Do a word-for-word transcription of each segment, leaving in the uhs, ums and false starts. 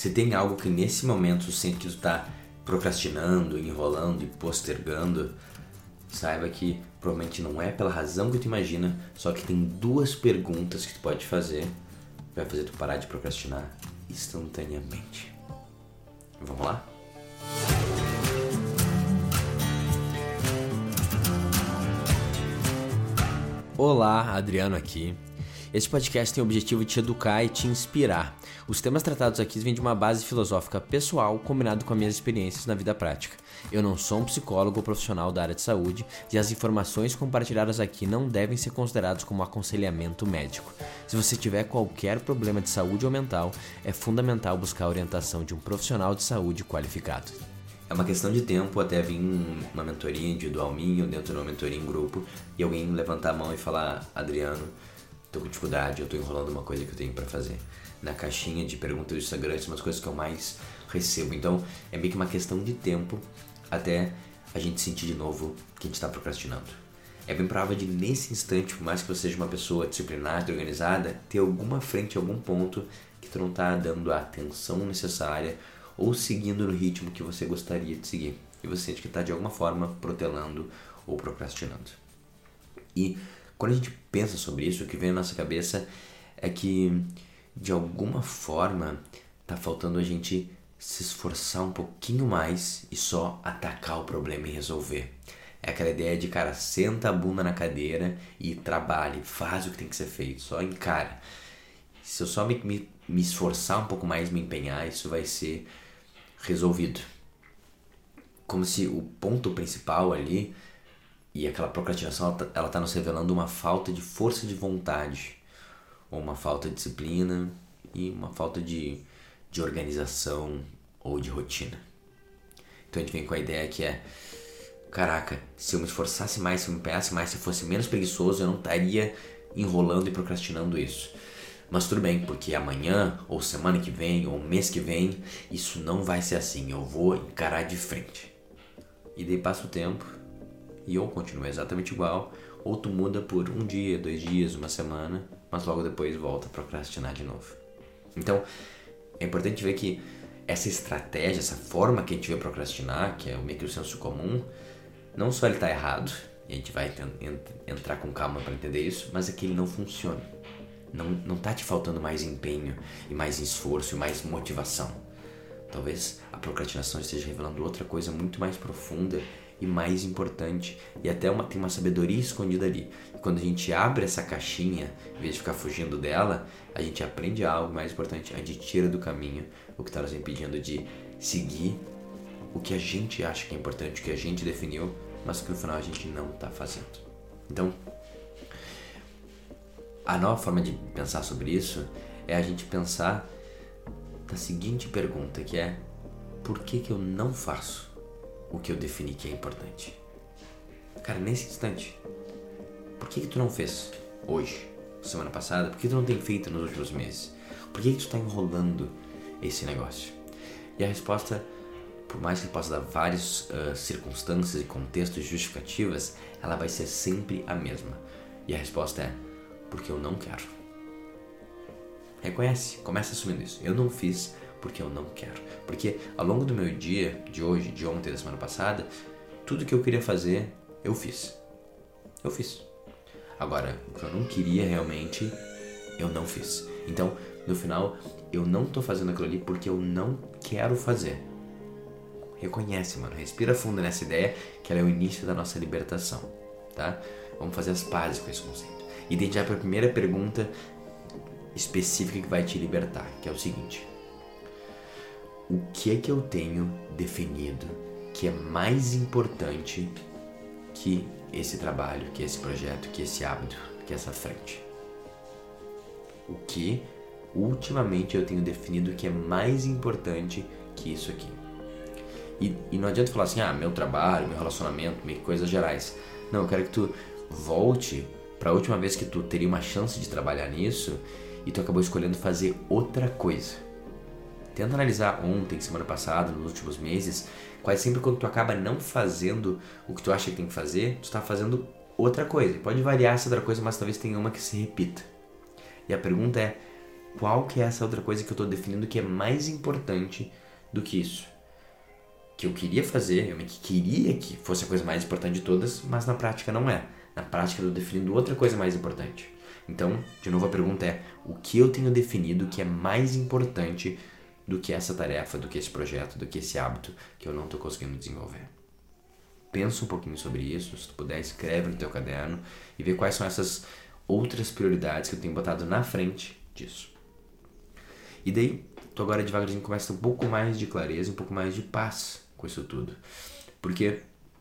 Se tem algo que nesse momento tu sente que tu tá procrastinando, enrolando e postergando, saiba que provavelmente não é pela razão que tu imagina, só que tem duas perguntas que tu pode fazer que vai fazer tu parar de procrastinar instantaneamente. Vamos lá? Olá, Adriano aqui. Este podcast tem o objetivo de te educar e te inspirar. Os temas tratados aqui vêm de uma base filosófica pessoal combinado com as minhas experiências na vida prática. Eu não sou um psicólogo ou profissional da área de saúde e as informações compartilhadas aqui não devem ser consideradas como aconselhamento médico. Se você tiver qualquer problema de saúde ou mental, é fundamental buscar a orientação de um profissional de saúde qualificado. É uma questão de tempo até vir uma mentoria individual minha ou dentro de uma mentoria em grupo e alguém levantar a mão e falar: Adriano, tô com dificuldade, eu tô enrolando uma coisa que eu tenho pra fazer. Na caixinha de perguntas do Instagram, são as coisas que eu mais recebo. Então, é meio que uma questão de tempo até a gente sentir de novo que a gente tá procrastinando. É bem provável de, nesse instante, por mais que você seja uma pessoa disciplinada e organizada, ter alguma frente, algum ponto que tu não tá dando a atenção necessária ou seguindo no ritmo que você gostaria de seguir. E você sente que tá, de alguma forma, protelando ou procrastinando. E quando a gente pensa sobre isso, o que vem na nossa cabeça é que, de alguma forma, tá faltando a gente se esforçar um pouquinho mais e só atacar o problema e resolver. É aquela ideia de, cara, senta a bunda na cadeira e trabalhe, faz o que tem que ser feito, só encara. Se eu só me, me, me esforçar um pouco mais, me empenhar, isso vai ser resolvido. Como se o ponto principal ali, e aquela procrastinação, ela tá, ela tá nos revelando uma falta de força de vontade, ou uma falta de disciplina, e uma falta de, de organização ou de rotina. Então a gente vem com a ideia que é: caraca, se eu me esforçasse mais, se eu me empenhasse mais, se eu fosse menos preguiçoso, eu não estaria enrolando e procrastinando isso. Mas tudo bem, porque amanhã, ou semana que vem, ou mês que vem, isso não vai ser assim, eu vou encarar de frente. E daí passa o tempo, e ou continua exatamente igual, ou tu muda por um dia, dois dias, uma semana, mas logo depois volta a procrastinar de novo. Então, é importante ver que essa estratégia, essa forma que a gente vê procrastinar, que é o meio que o senso comum, não só ele tá errado, e a gente vai entrar com calma para entender isso, mas é que ele não funciona. Não, não tá te faltando mais empenho, e mais esforço, e mais motivação. Talvez a procrastinação esteja revelando outra coisa muito mais profunda e mais importante, e até uma, tem uma sabedoria escondida ali. E quando a gente abre essa caixinha, em vez de ficar fugindo dela, a gente aprende algo mais importante, a gente tira do caminho o que está nos impedindo de seguir o que a gente acha que é importante, o que a gente definiu, mas que no final a gente não está fazendo. Então, a nova forma de pensar sobre isso é a gente pensar na seguinte pergunta, que é: por que que eu não faço o que eu defini que é importante? Cara, nesse instante, por que que tu não fez hoje, semana passada? Por que tu não tem feito nos últimos meses? Por que que tu está enrolando esse negócio? E a resposta, por mais que possa dar várias uh, circunstâncias e contextos justificativas, ela vai ser sempre a mesma. E a resposta é: porque eu não quero. Reconhece, começa assumindo isso. Eu não fiz porque eu não quero. Porque ao longo do meu dia, de hoje, de ontem, da semana passada, tudo que eu queria fazer, eu fiz. Eu fiz. Agora, o que eu não queria realmente, eu não fiz. Então, no final, eu não tô fazendo aquilo ali porque eu não quero fazer. Reconhece, mano. Respira fundo nessa ideia, que ela é o início da nossa libertação, tá? Vamos fazer as pazes com esse conceito. E daí já para a primeira pergunta específica que vai te libertar, que é o seguinte: o que é que eu tenho definido que é mais importante que esse trabalho, que esse projeto, que esse hábito, que essa frente? O que ultimamente eu tenho definido que é mais importante que isso aqui? E, e não adianta falar assim: ah, meu trabalho, meu relacionamento, meio que coisas gerais. Não, eu quero que tu volte para a última vez que tu teria uma chance de trabalhar nisso e tu acabou escolhendo fazer outra coisa. Tenta analisar ontem, semana passada, nos últimos meses, quase sempre quando tu acaba não fazendo o que tu acha que tem que fazer, tu está fazendo outra coisa. Pode variar essa outra coisa, mas talvez tenha uma que se repita. E a pergunta é: qual que é essa outra coisa que eu tô definindo que é mais importante do que isso? Que eu queria fazer, eu que queria que fosse a coisa mais importante de todas, mas na prática não é. Na prática eu tô definindo outra coisa mais importante. Então, de novo a pergunta é, o que eu tenho definido que é mais importante do que essa tarefa, do que esse projeto, do que esse hábito que eu não tô conseguindo desenvolver? Pensa um pouquinho sobre isso, se tu puder, escreve no teu caderno e vê quais são essas outras prioridades que eu tenho botado na frente disso. E daí, tu agora devagarzinho começa a ter um pouco mais de clareza, um pouco mais de paz com isso tudo. Porque,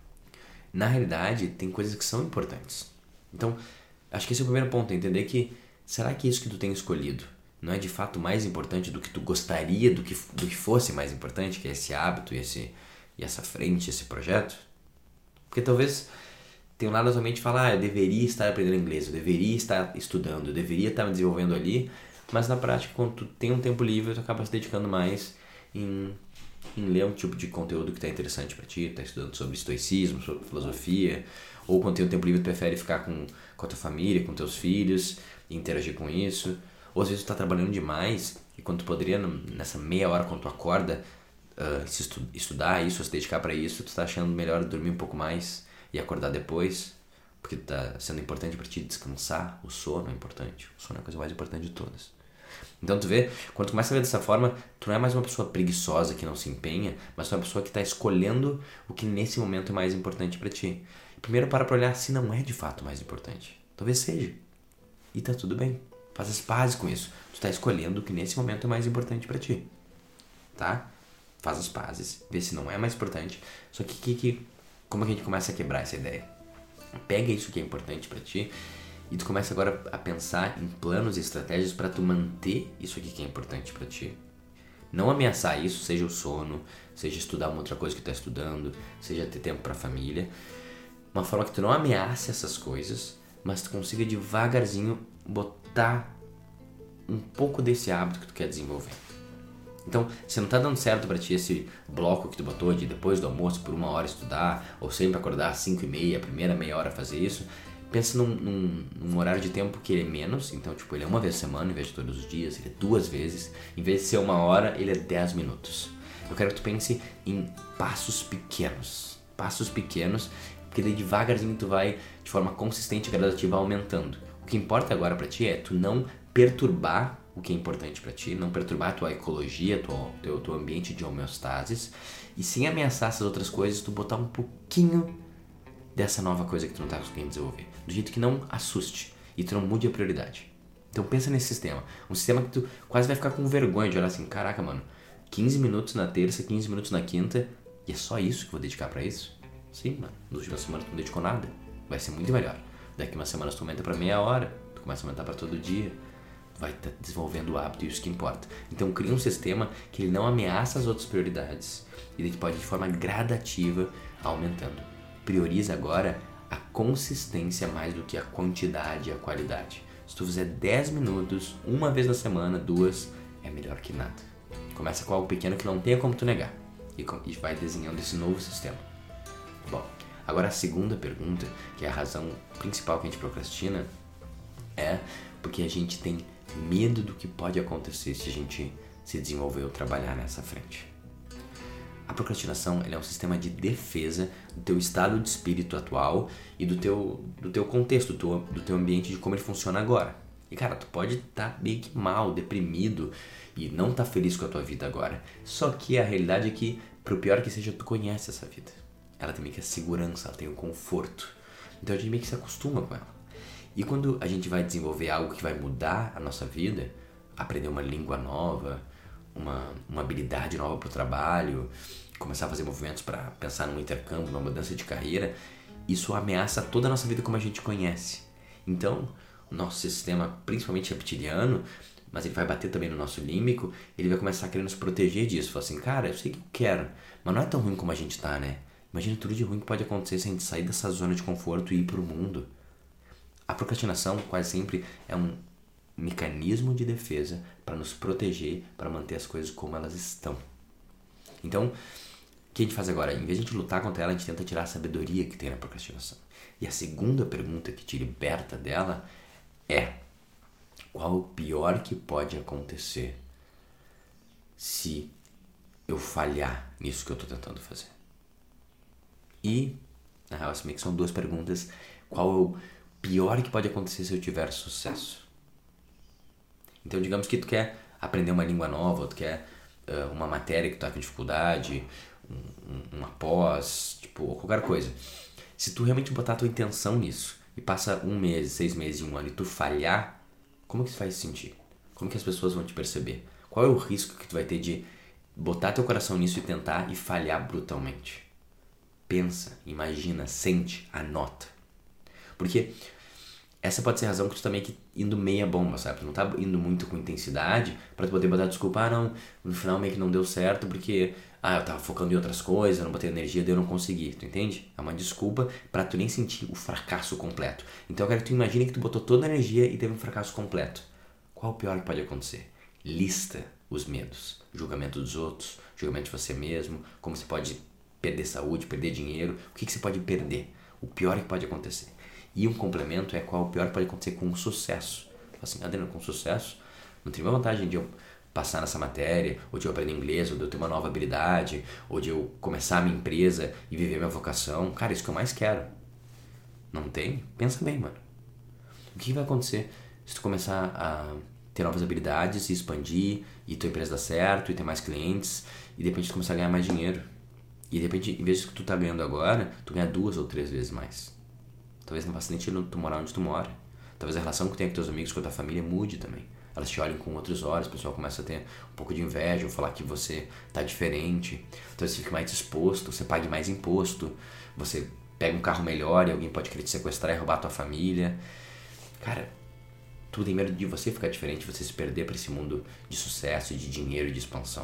na realidade, tem coisas que são importantes. Então, acho que esse é o primeiro ponto, é entender que, será que isso que tu tem escolhido não é de fato mais importante do que tu gostaria do que, do que fosse mais importante, que é esse hábito e, esse, e essa frente, esse projeto? Porque talvez tem um lado da tua mente falar, ah, eu deveria estar aprendendo inglês, eu deveria estar estudando, eu deveria estar me desenvolvendo ali, mas na prática, quando tu tem um tempo livre, tu acaba se dedicando mais em, em ler um tipo de conteúdo que está interessante para ti, tá estudando sobre estoicismo, sobre filosofia, ou quando tem um tempo livre tu prefere ficar com, com a tua família, com teus filhos, e interagir com isso, ou às vezes tu tá trabalhando demais, e quando tu poderia, nessa meia hora quando tu acorda, uh, se estu, estudar isso, se dedicar para isso, tu tá achando melhor dormir um pouco mais e acordar depois, porque tá sendo importante para ti descansar, o sono é importante, o sono é a coisa mais importante de todas. Então tu vê, quando tu começa a ver dessa forma, tu não é mais uma pessoa preguiçosa que não se empenha, mas tu é uma pessoa que está escolhendo o que nesse momento é mais importante para ti. Primeiro para pra olhar se não é de fato mais importante. Talvez seja. E tá tudo bem. Faz as pazes com isso. Tu está escolhendo o que nesse momento é mais importante para ti. Tá? Faz as pazes, vê se não é mais importante. Só que, que, que como é que a gente começa a quebrar essa ideia? Pega isso que é importante para ti e tu começa agora a pensar em planos e estratégias para tu manter isso aqui que é importante para ti. Não ameaçar isso, seja o sono, seja estudar uma outra coisa que tu tá estudando, seja ter tempo para a família. Uma forma que tu não ameace essas coisas, mas tu consiga devagarzinho botar um pouco desse hábito que tu quer desenvolver. Então, se não tá dando certo pra ti esse bloco que tu botou de depois do almoço por uma hora estudar, ou sempre acordar às cinco e meia, a primeira meia hora fazer isso, pensa num, num, num horário de tempo que ele é menos, então tipo, ele é uma vez por semana em vez de todos os dias, ele é duas vezes, em vez de ser uma hora, ele é dez minutos. Eu quero que tu pense em passos pequenos, passos pequenos, porque daí devagarzinho tu vai, de forma consistente e gradativa, aumentando. O que importa agora pra ti é tu não perturbar o que é importante para ti, não perturbar a tua ecologia, tua, teu, teu ambiente de homeostasis, e sem ameaçar essas outras coisas, tu botar um pouquinho dessa nova coisa que tu não tá conseguindo desenvolver, do jeito que não assuste e tu não mude a prioridade. Então pensa nesse sistema, um sistema que tu quase vai ficar com vergonha de olhar assim, caraca mano, quinze minutos na terça, quinze minutos na quinta, e é só isso que eu vou dedicar para isso? Sim, mano, nas últimas semanas tu não dedicou nada, vai ser muito melhor. Daqui umas semanas tu aumenta para meia hora, tu começa a aumentar para todo dia, vai estar tá desenvolvendo o hábito e isso que importa. Então cria um sistema que ele não ameaça as outras prioridades e ele pode de forma gradativa aumentando. Prioriza agora a consistência mais do que a quantidade e a qualidade. Se tu fizer dez minutos, uma vez na semana, duas, é melhor que nada. Começa com algo pequeno que não tenha como tu negar e vai desenhando esse novo sistema. Bom, agora a segunda pergunta, que é a razão principal que a gente procrastina, é porque a gente tem medo do que pode acontecer se a gente se desenvolver ou trabalhar nessa frente. A procrastinação ela é um sistema de defesa do teu estado de espírito atual e do teu, do teu contexto, do teu, do teu ambiente, de como ele funciona agora. E cara, tu pode estar tá meio que mal, deprimido e não estar tá feliz com a tua vida agora. Só que a realidade é que, pro pior que seja, tu conhece essa vida. Ela tem meio que a segurança, ela tem o conforto. Então a gente meio que se acostuma com ela. E quando a gente vai desenvolver algo que vai mudar a nossa vida, aprender uma língua nova, uma, uma habilidade nova para o trabalho, começar a fazer movimentos para pensar num intercâmbio, numa mudança de carreira, isso ameaça toda a nossa vida como a gente conhece. Então, o nosso sistema, principalmente reptiliano, mas ele vai bater também no nosso límbico, ele vai começar a querer nos proteger disso. Falar assim, cara, eu sei que eu quero, mas não é tão ruim como a gente tá, né? Imagina tudo de ruim que pode acontecer se a gente sair dessa zona de conforto e ir pro mundo. A procrastinação quase sempre é um mecanismo de defesa para nos proteger, para manter as coisas como elas estão. Então, o que a gente faz agora? Em vez de a gente lutar contra ela, a gente tenta tirar a sabedoria que tem na procrastinação. E a segunda pergunta que te liberta dela é: qual o pior que pode acontecer se eu falhar nisso que eu tô tentando fazer? E, na real, assim, que são duas perguntas. Qual é o pior que pode acontecer se eu tiver sucesso? Então, digamos que tu quer aprender uma língua nova, ou tu quer uh, uma matéria que tu tá com dificuldade, um, um, uma pós, tipo, qualquer coisa. Se tu realmente botar a tua intenção nisso, e passa um mês, seis meses, um ano, e tu falhar, como que isso faz sentir? Como que as pessoas vão te perceber? Qual é o risco que tu vai ter de botar teu coração nisso e tentar e falhar brutalmente? Pensa, imagina, sente, anota. Porque essa pode ser a razão que tu tá meio que indo meia bomba, sabe? Tu não tá indo muito com intensidade pra tu poder botar desculpa. Ah, não, no final meio que não deu certo porque ah, eu tava focando em outras coisas, eu não botei energia, daí eu não consegui. Tu entende? É uma desculpa pra tu nem sentir o fracasso completo. Então eu quero que tu imagine que tu botou toda a energia e teve um fracasso completo. Qual o pior que pode acontecer? Lista os medos. Julgamento dos outros, julgamento de você mesmo, como você pode perder saúde, perder dinheiro, o que, que você pode perder, o pior que pode acontecer. E um complemento é qual o pior que pode acontecer com o sucesso. Assim, Adriano, com sucesso, não tem uma vantagem de eu passar nessa matéria, ou de eu aprender inglês, ou de eu ter uma nova habilidade, ou de eu começar a minha empresa e viver minha vocação. Cara, isso que eu mais quero. Não tem? Pensa bem, mano. O que vai acontecer se tu começar a ter novas habilidades e expandir, e tua empresa dar certo, e ter mais clientes, e de repente tu começar a ganhar mais dinheiro? E de repente, em vez de que tu tá ganhando agora, tu ganha duas ou três vezes mais. Talvez não faça sentido tu morar onde tu mora. Talvez a relação que tu tem com teus amigos, com a tua família mude também. Elas te olham com outros olhos, o pessoal começa a ter um pouco de inveja, ou falar que você tá diferente. Talvez você fique mais disposto, você pague mais imposto, você pega um carro melhor e alguém pode querer te sequestrar e roubar a tua família. Cara, tu tem medo de você ficar diferente, você se perder pra esse mundo de sucesso, de dinheiro e de expansão.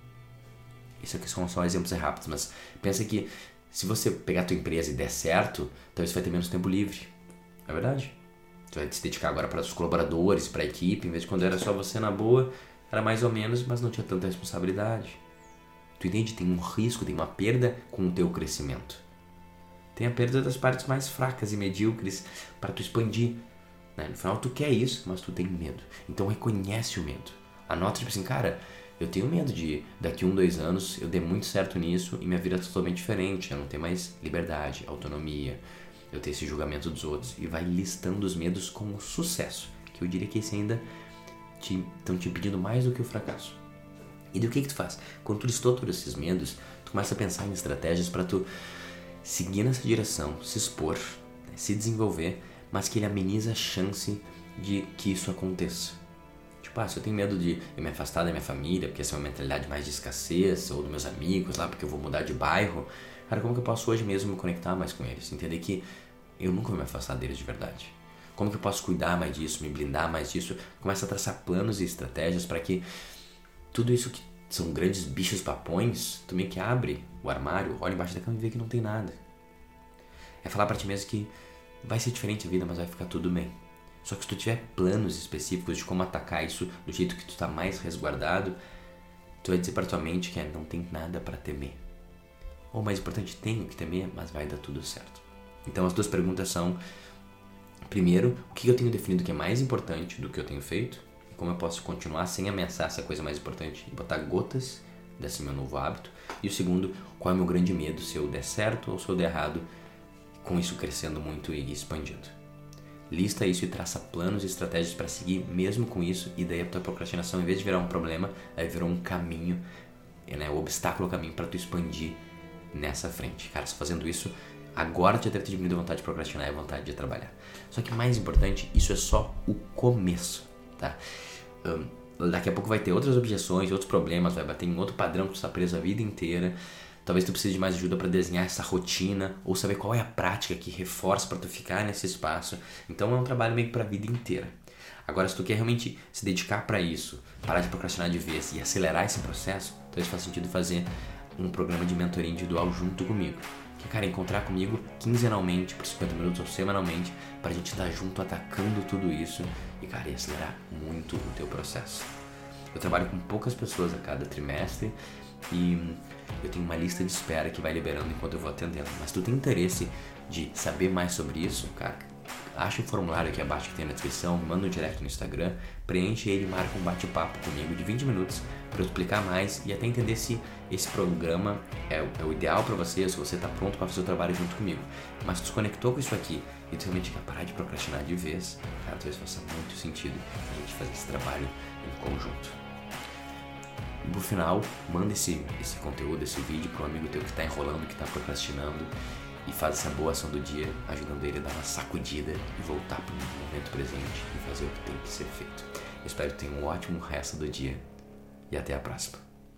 Isso aqui são só exemplos rápidos, mas pensa que se você pegar a tua empresa e der certo, talvez você vai ter menos tempo livre. É verdade. Tu vai se dedicar agora para os colaboradores, para a equipe, em vez de quando era só você na boa, era mais ou menos, mas não tinha tanta responsabilidade. Tu entende? Tem um risco, tem uma perda com o teu crescimento. Tem a perda das partes mais fracas e medíocres para tu expandir. Né? No final tu quer isso, mas tu tem medo. Então reconhece o medo. Anota tipo assim, cara, eu tenho medo de daqui um, dois anos eu dê muito certo nisso e minha vida é totalmente diferente. Eu não ter mais liberdade, autonomia, eu ter esse julgamento dos outros. E vai listando os medos com o sucesso, que eu diria que esse ainda estão te, te pedindo mais do que o fracasso. E do que que tu faz? Quando tu listou todos esses medos, tu começa a pensar em estratégias para tu seguir nessa direção, se expor, né, se desenvolver, mas que ele ameniza a chance de que isso aconteça. Tipo, ah, se eu tenho medo de eu me afastar da minha família, porque essa é uma mentalidade mais de escassez, ou dos meus amigos lá, porque eu vou mudar de bairro, cara, como que eu posso hoje mesmo me conectar mais com eles? Entender que eu nunca vou me afastar deles de verdade. Como que eu posso cuidar mais disso, me blindar mais disso? Começa a traçar planos e estratégias para que tudo isso que são grandes bichos papões, tu meio que abre o armário, olha embaixo da cama e vê que não tem nada. É falar pra ti mesmo que vai ser diferente a vida, mas vai ficar tudo bem. Só que se tu tiver planos específicos de como atacar isso do jeito que tu tá mais resguardado, tu vai dizer pra tua mente que não tem nada pra temer. Ou mais importante, tenho que temer, mas vai dar tudo certo. Então as duas perguntas são: primeiro, o que eu tenho definido que é mais importante do que eu tenho feito? E como eu posso continuar sem ameaçar essa coisa mais importante e botar gotas desse meu novo hábito? E o segundo, qual é o meu grande medo se eu der certo ou se eu der errado, com isso crescendo muito e expandindo? Lista isso e traça planos e estratégias para seguir mesmo com isso, e daí a tua procrastinação, em vez de virar um problema, aí virou um caminho, né, o obstáculo ao caminho para tu expandir nessa frente. Cara, se fazendo isso, agora tu já deve ter diminuído a vontade de procrastinar e a vontade de trabalhar. Só que mais importante, isso é só o começo, tá? Um, daqui a pouco vai ter outras objeções, outros problemas, vai bater em outro padrão que tu está preso a vida inteira. Talvez tu precise de mais ajuda para desenhar essa rotina, ou saber qual é a prática que reforça para tu ficar nesse espaço. Então é um trabalho meio que para a vida inteira. Agora, se tu quer realmente se dedicar para isso, parar de procrastinar de vez e acelerar esse processo, talvez faça sentido fazer um programa de mentoria individual junto comigo. Que, cara, encontrar comigo quinzenalmente, por cinquenta minutos ou semanalmente, pra gente estar junto atacando tudo isso e, cara, e acelerar muito o teu processo. Eu trabalho com poucas pessoas a cada trimestre e eu tenho uma lista de espera que vai liberando enquanto eu vou atendendo. Mas se tu tem interesse de saber mais sobre isso, cara, acha o formulário aqui abaixo que tem na descrição, manda um direct no Instagram, preenche ele e marca um bate-papo comigo de vinte minutos para eu explicar mais e até entender se esse programa é, é o ideal para você, se você está pronto para fazer o trabalho junto comigo. Mas se tu se conectou com isso aqui e tu realmente quer parar de procrastinar de vez, cara, talvez faça muito sentido a gente fazer esse trabalho em conjunto. E por final, manda esse, esse conteúdo, esse vídeo para um amigo teu que está enrolando, que está procrastinando, e faz essa boa ação do dia, ajudando ele a dar uma sacudida e voltar para o momento presente e fazer o que tem que ser feito. Eu espero que tenha um ótimo resto do dia e até a próxima.